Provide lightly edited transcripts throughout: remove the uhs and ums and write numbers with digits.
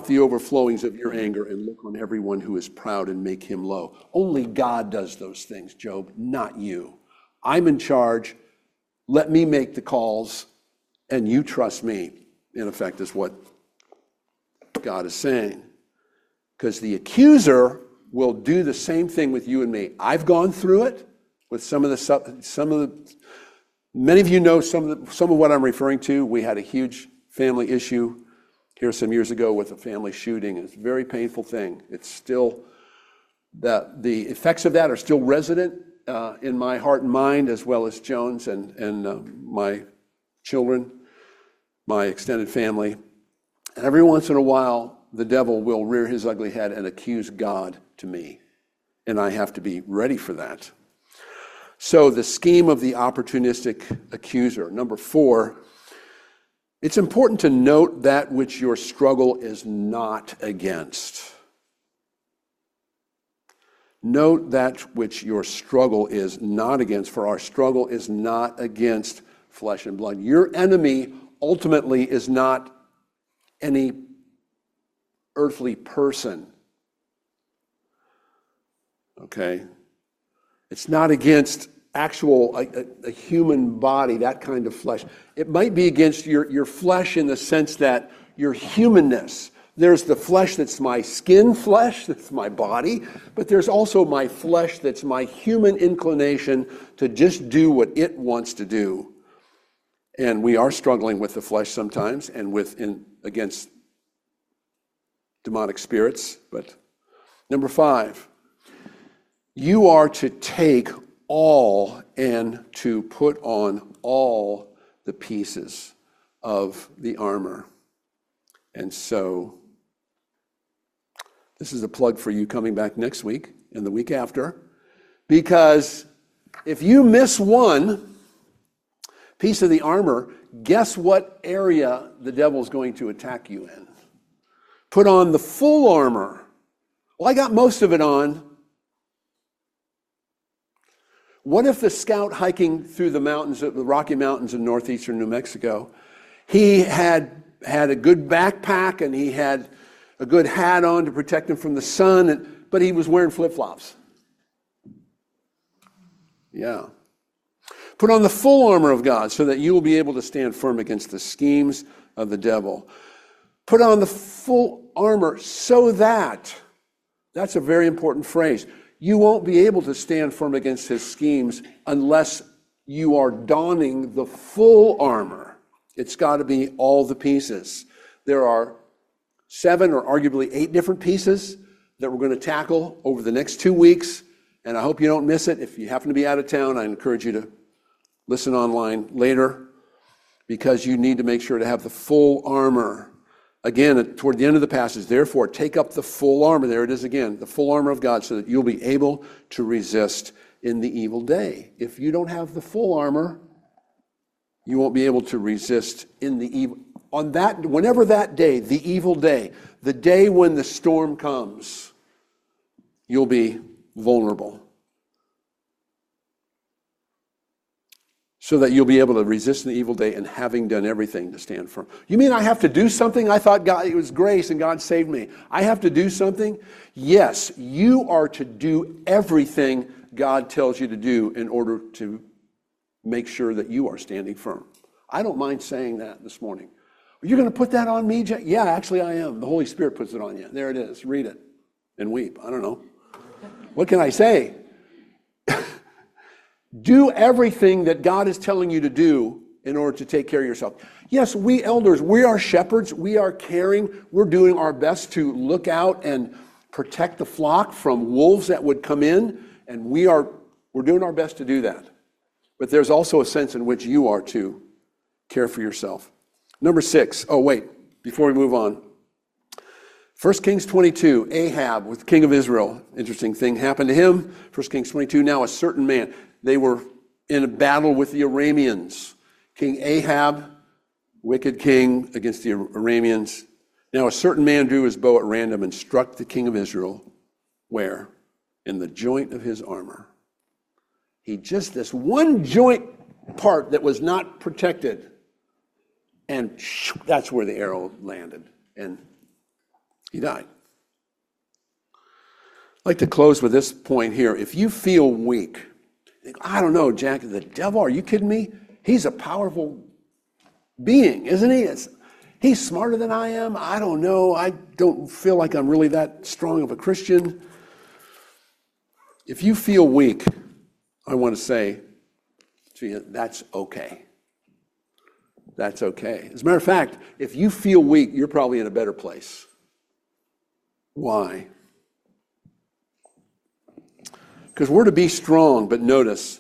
the overflowings of your anger and look on everyone who is proud and make him low. Only God does those things, Job, not you. I'm in charge. Let me make the calls and you trust me, in effect, is what God is saying. Because the accuser will do the same thing with you and me. I've gone through it with many of you know some of what I'm referring to. We had a huge family issue here some years ago with a family shooting. It's a very painful thing. It's still, the effects of that are still resident in my heart and mind, as well as Jones and my children, my extended family. And every once in a while, the devil will rear his ugly head and accuse God to me. And I have to be ready for that. So the scheme of the opportunistic accuser. Number 4, it's important to note that which your struggle is not against. Note that which your struggle is not against, for our struggle is not against flesh and blood. Your enemy ultimately is not any earthly person. Okay? It's not against a human body, that kind of flesh. It might be against your flesh in the sense that your humanness. There's the flesh that's my skin flesh, that's my body, but there's also my flesh that's my human inclination to just do what it wants to do. And we are struggling with the flesh sometimes and against demonic spirits. But number 5, you are to take all and to put on all the pieces of the armor. And so this is a plug for you coming back next week and the week after, because if you miss one piece of the armor, guess what area the devil's going to attack you in? Put on the full armor. Well, I got most of it on. What if the scout hiking through the mountains, the Rocky Mountains in northeastern New Mexico, he had a good backpack and he had a good hat on to protect him from the sun, but he was wearing flip-flops? Yeah. Put on the full armor of God so that you will be able to stand firm against the schemes of the devil. Put on the full armor so that, that's a very important phrase, you won't be able to stand firm against his schemes unless you are donning the full armor. It's got to be all the pieces. There are 7 or arguably 8 different pieces that we're going to tackle over the next 2 weeks, and I hope you don't miss it. If you happen to be out of town, I encourage you to listen online later, because you need to make sure to have the full armor. Again, toward the end of the passage, therefore, take up the full armor. There it is again, the full armor of God, so that you'll be able to resist in the evil day. If you don't have the full armor, you won't be able to resist in the evil. Whenever that day, the evil day, the day when the storm comes, you'll be vulnerable. So that you'll be able to resist in the evil day and having done everything to stand firm. You mean I have to do something? I thought it was grace and God saved me. I have to do something? Yes, you are to do everything God tells you to do in order to make sure that you are standing firm. I don't mind saying that this morning. Are you going to put that on me, Jack? Yeah, actually I am. The Holy Spirit puts it on you. There it is. Read it and weep. I don't know. What can I say? Do everything that God is telling you to do in order to take care of yourself. Yes, we elders, we are shepherds, we are caring, we're doing our best to look out and protect the flock from wolves that would come in, and we're doing our best to do that. But there's also a sense in which you are to care for yourself. Number 6, before we move on. 1 Kings 22, Ahab with the king of Israel. Interesting thing happened to him. 1 Kings 22, now a certain man. They were in a battle with the Arameans. King Ahab, wicked king against the Arameans. Now a certain man drew his bow at random and struck the king of Israel. Where? In the joint of his armor. This one joint part that was not protected. And that's where the arrow landed. And He died. I'd like to close with this point here. If you feel weak, think, I don't know, Jack, the devil, are you kidding me? He's a powerful being, isn't he? He's smarter than I am. I don't know. I don't feel like I'm really that strong of a Christian. If you feel weak, I want to say to you, that's okay. That's okay. As a matter of fact, if you feel weak, you're probably in a better place. Why? Because we're to be strong, but notice,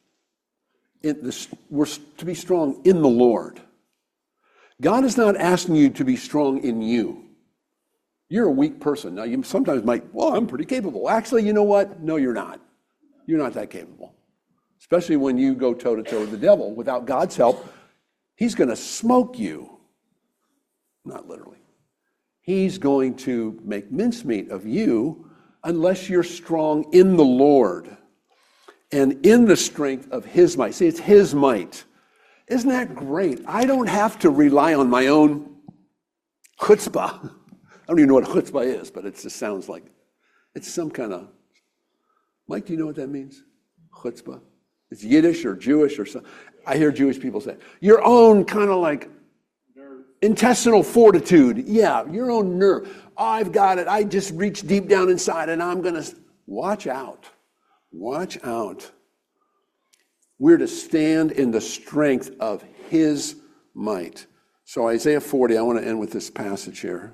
we're to be strong in the Lord. God is not asking you to be strong in you. You're a weak person. Now, you sometimes might, well, I'm pretty capable. Actually, you know what? No, you're not. You're not that capable. Especially when you go toe-to-toe with the devil. Without God's help, he's going to smoke you. Not literally. He's going to make mincemeat of you unless you're strong in the Lord and in the strength of his might. See, it's his might. Isn't that great? I don't have to rely on my own chutzpah. I don't even know what chutzpah is, but it just sounds like it's some kind of... Mike, do you know what that means? Chutzpah. It's Yiddish or Jewish or something. I hear Jewish people say, your own kind of like intestinal fortitude. Yeah, your own nerve. Oh, I've got it. I just reached deep down inside and I'm going to... Watch out. Watch out. We're to stand in the strength of his might. So Isaiah 40, I want to end with this passage here.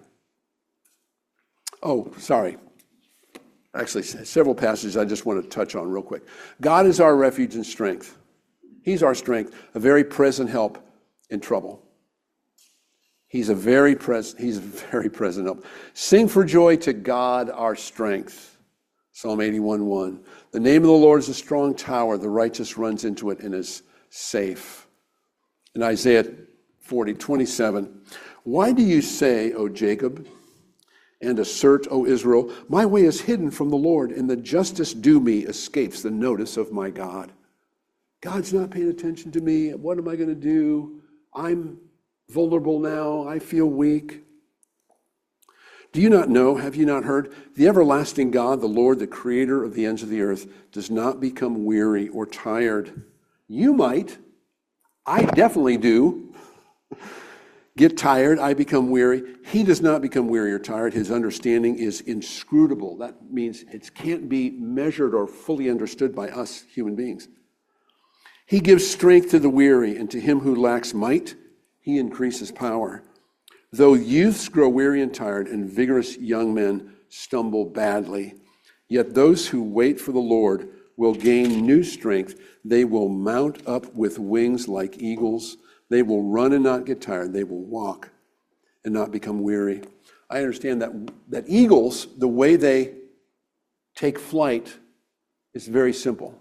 Oh, sorry. Actually, several passages I just want to touch on real quick. God is our refuge and strength. He's our strength, a very present help in trouble. He's a very present help. Sing for joy to God our strength. Psalm 81:1. The name of the Lord is a strong tower. The righteous runs into it and is safe. In Isaiah 40:27. Why do you say, O Jacob, and assert, O Israel, my way is hidden from the Lord, and the justice due me escapes the notice of my God. God's not paying attention to me. What am I going to do? I'm vulnerable now. I feel weak. Do you not know, have you not heard? The everlasting God, the Lord, the creator of the ends of the earth, does not become weary or tired. You might. I definitely do. Get tired, I become weary. He does not become weary or tired. His understanding is inscrutable. That means it can't be measured or fully understood by us human beings. He gives strength to the weary, and to him who lacks might, he increases power. Though youths grow weary and tired, and vigorous young men stumble badly, yet those who wait for the Lord will gain new strength. They will mount up with wings like eagles. They will run and not get tired. They will walk and not become weary. I understand that eagles, the way they take flight is very simple.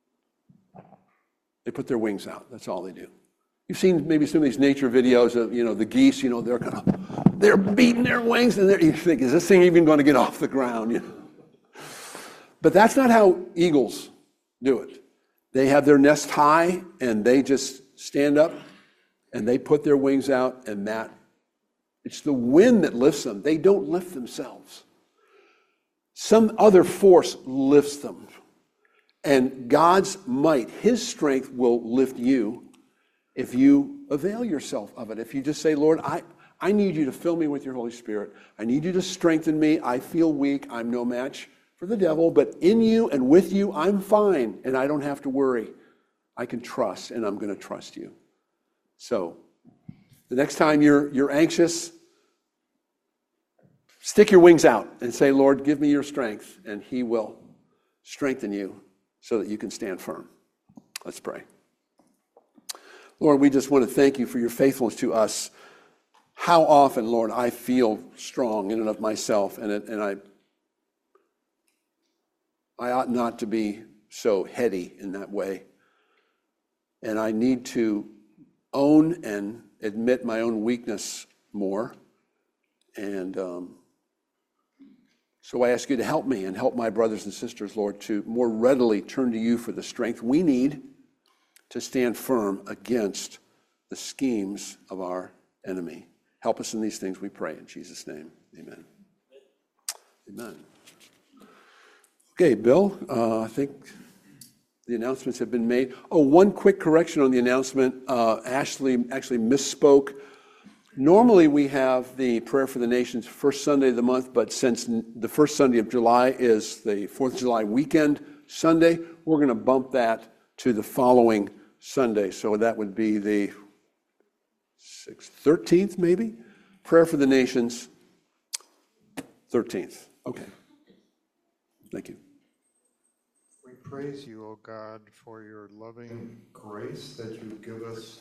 They put their wings out. That's all they do. You've seen maybe some of these nature videos of, the geese, they're beating their wings, and you think, is this thing even going to get off the ground? But that's not how eagles do it. They have their nest high, and they just stand up, and they put their wings out, and it's the wind that lifts them. They don't lift themselves. Some other force lifts them. And God's might, his strength will lift you if you avail yourself of it. If you just say, Lord, I need you to fill me with your Holy Spirit. I need you to strengthen me. I feel weak. I'm no match for the devil, but in you and with you, I'm fine, and I don't have to worry. I can trust, and I'm going to trust you. So the next time you're anxious, stick your wings out and say, Lord, give me your strength, and he will strengthen you so that you can stand firm. Let's pray. Lord, we just want to thank you for your faithfulness to us. How often, Lord, I feel strong in and of myself, and I ought not to be so heady in that way. And I need to own and admit my own weakness more. And so I ask you to help me and help my brothers and sisters, Lord, to more readily turn to you for the strength we need to stand firm against the schemes of our enemy. Help us in these things, we pray in Jesus' name. Amen. Amen. Okay, Bill, I think the announcements have been made. Oh, one quick correction on the announcement. Ashley actually misspoke. Normally we have the Prayer for the Nations first Sunday of the month, but since the first Sunday of July is the 4th of July weekend Sunday, we're going to bump that to the following Sunday. So that would be the 13th maybe? Prayer for the Nations, 13th. Okay. Thank you. We praise you, O God, for your loving grace that you give us,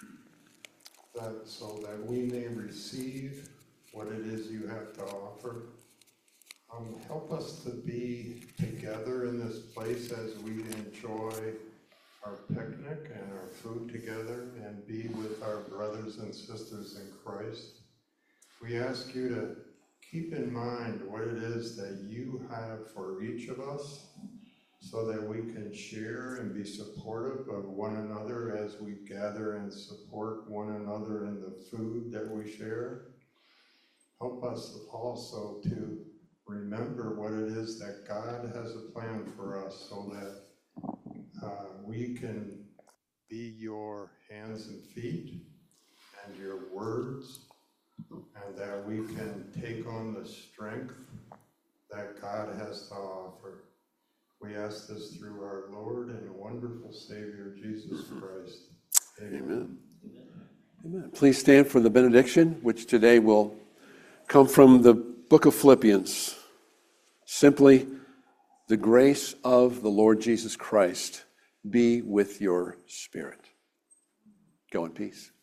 so that we may receive what it is you have to offer. Help us to be together in this place as we enjoy our picnic and our food together and be with our brothers and sisters in Christ. We ask you to keep in mind what it is that you have for each of us, so that we can share and be supportive of one another as we gather and support one another in the food that we share. Help us also to remember what it is that God has a plan for us, so that we can be your hands and feet and your words, and that we can take on the strength that God has to offer. We ask this through our Lord and wonderful Savior, Jesus Christ. Amen. Amen. Please stand for the benediction, which today will come from the book of Philippians. Simply, the grace of the Lord Jesus Christ be with your spirit. Go in peace.